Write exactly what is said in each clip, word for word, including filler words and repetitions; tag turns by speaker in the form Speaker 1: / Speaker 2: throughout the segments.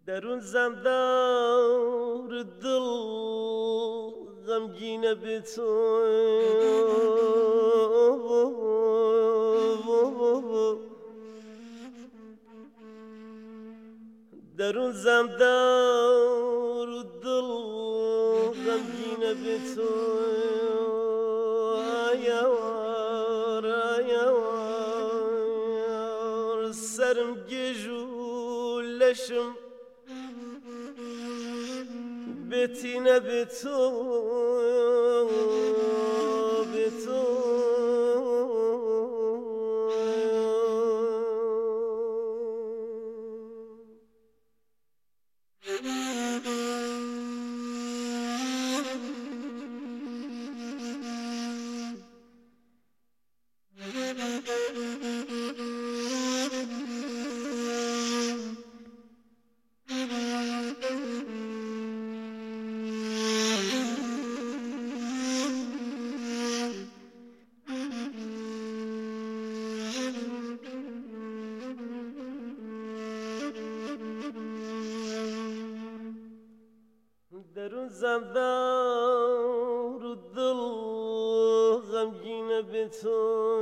Speaker 1: درون زندار دل غمگینه به تو درون زندار دل غمگینه به تو آیوار آیوار سرم گیجو لشم بتینه به تو به تو درون زندار دل غمگینه به تو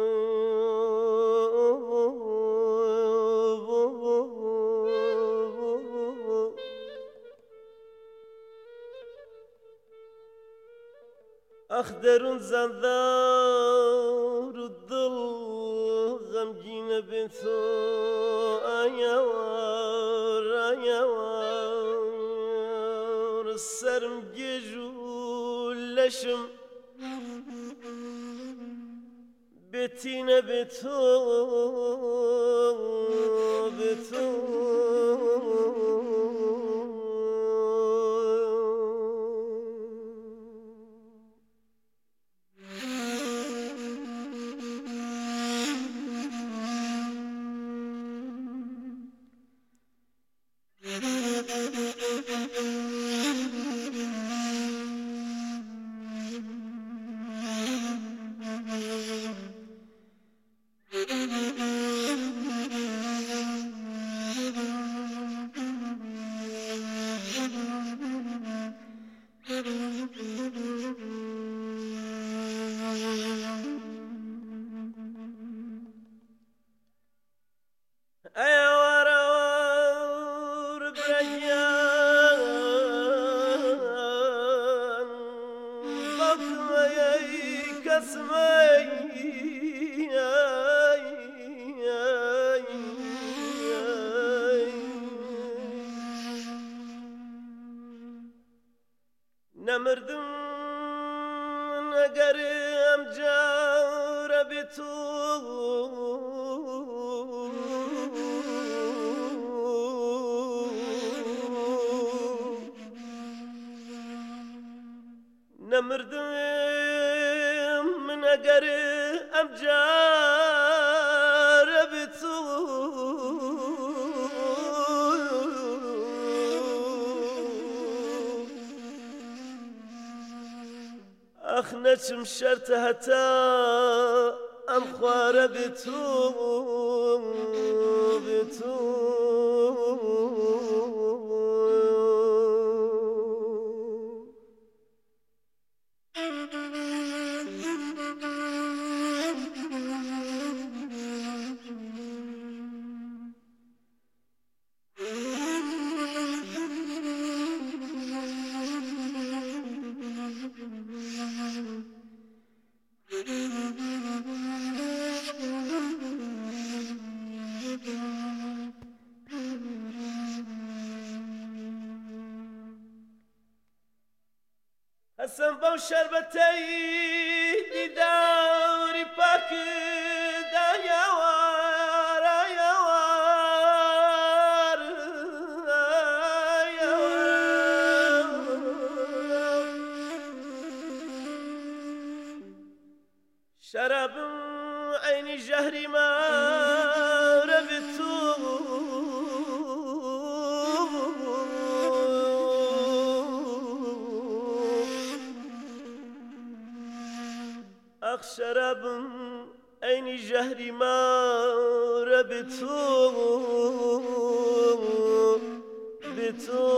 Speaker 1: آخ درون زندار دل غمگینه به تو آیوار آیوار سرم گیجو لشم بتینه به تو به تو نمردم نگرم جار به تو نمردم نگرم جار به تو اخ نچم شرط حتی ام خواره به تو به تو حسن با شربتی دیداری پاک دایوار آیوار شرابم عینی جهری ما ربطو اخ شرابم عینی جهری ما ربطو به تو